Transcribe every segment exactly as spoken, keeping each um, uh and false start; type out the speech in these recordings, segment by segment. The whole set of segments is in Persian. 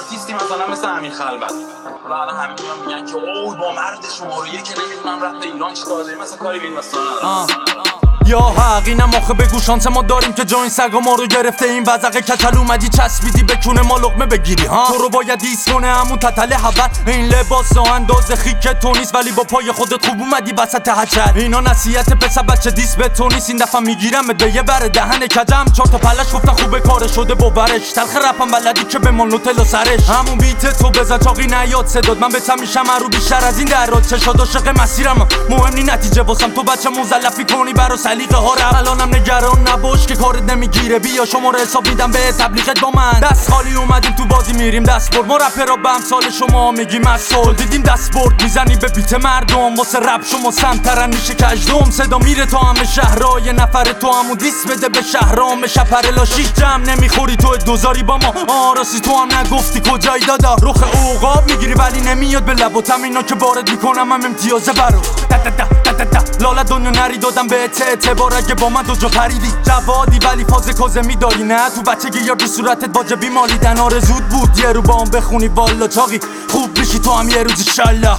آرتیستی مثلا مثل امیر خلوت و الان همه میگن که اوه با مرد شماره یک که نمیدونم رفت ایران چیکار داره، مثلا کاری به این مثلا ندارم. یا حق اینم آخه بگو شانس ما داریم که جا این سگا ما رو گرفته. این وزقه کچل اومدی چسبیدی به کونه ما لقمه بگیری ها. تو رو باید ایست کنه همون تتل حبت. این لباس و انداز خیک تو نیست ولی با پای خودت خوب اومدی وسط هچل. اینا نصیحت پسر بچه دیس به تو نیست. این دفعه میگیرم به یه بر دهن کجم. چهار تا پلش گفتن خوبه کار شده با برش. تلخ رپم بلدی که به مونوتل و سرش. همون بیت تو بزن چاقی نیاد صداد. من بهتم میشم رو بیشتر از این درات. چشاد عاشق مسیرم مهم نی نتیجه واسم. تو بچه مزلفی کنی برا سلیقه ها رو. الانم نگران نباش که کارت نمیگیره. بیا شما رو حساب میدم به تبلیغت با من. دست خالی اومدیم تو بازی میریم دست برد. ما رپرها به امثال شما میگیم اصول. دیدیم دست برد میزنی به بیت مردم. واسه رپ شما سمترن میشه کجدم. صدا میره تا همه شهرهای نفر تو همون دیس بده به شهرام شپر لاشی. جمع نمیخوری تو دوزاری با ما. آراسی تو هم نگفتی کجایی دادا. رخ اوقاب میگیری ولی نمیاد به لباتم. اینا که وارد میکنم هم امتیازه برو. لالا دنیا نری دادم به اعتبار. اگه با من دو جا پریدی جوادی ولی فاز کازه میداری نه. تو بچگی یا تو صورتت واجبی مالیدن. آرزود بود یه رو با هم بخونی والا چاقی. خوب بشی تو هم یه روز انشالله.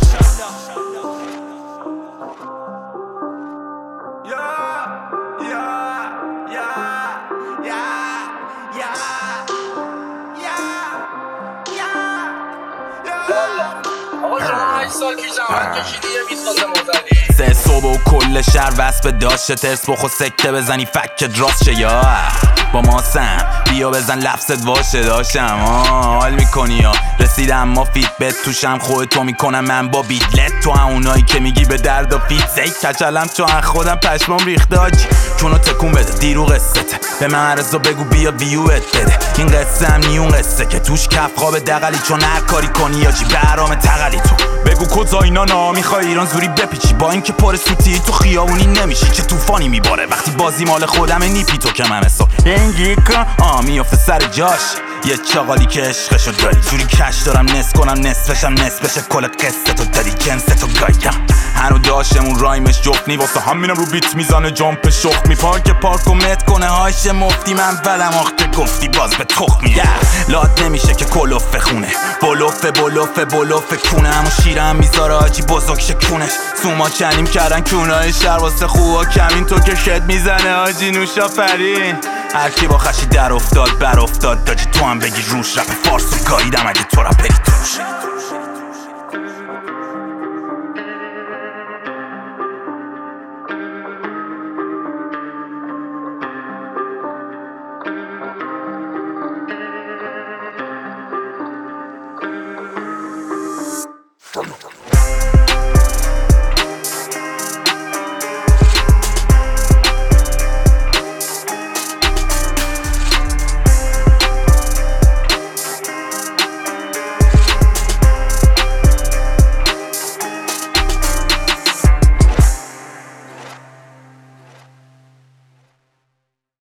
آقا شما هشت سال پیش زحمت کشیدی یه بیست سال مزدی. سه صبح و کل شهر وسب داشته ترس بخو سکته بزنی فکت راست شه یا با ما سم بیا بزن لفظت واشه داشتم حال میکنی یا رسیدم ما فیت بت توشم خود تو میکنم من با بیدلت. تو اونایی که میگی به درد و فیت زی کچلم چون خودم پشمام ریخته آجی. چونو تکون بده دیرو قصته به من عرضا بگو بیا ویوت بده. این قصه هم نیون قصه که توش کف خواب دقلی. چون هر کاری کنی یا جی برام تقلی. تو بگو کجا اینا نا میخوای ایران زوری بپیچی. با اینکه پر سوتی تو خیابونی نمیشی. چه طوفانی میباره وقتی بازی مال خودمه. نیپی تو که من حساب اینگی کن آ میافته سر جاش. یه چاقالی که عشقشو داری جوری کش دارم نصف کنم نصفشم نصفشه. کل قصه تو داری جنس تو گایم. هنو داشتمون رایمش جفنی واسه همینم رو بیت میزانه جامپ شخ می. پارک پارک و مت کنه هاش مفتی. من بلم آخته گفتی باز به تخمی yeah. لات نمیشه که کلوف خونه بلوف بلوف بلوف کونه. همون شیرم میذاره آجی بزرگ شکونش. سوما چنیم کردن کونای شهر واسه خوبا کمین. تو که شد میزنه آجی نوشا فرین. هرکی با خشی در افتاد بر افتاد داجی. تو هم بگی روش رپ فارسو گاییدم اگه تو را پری توش.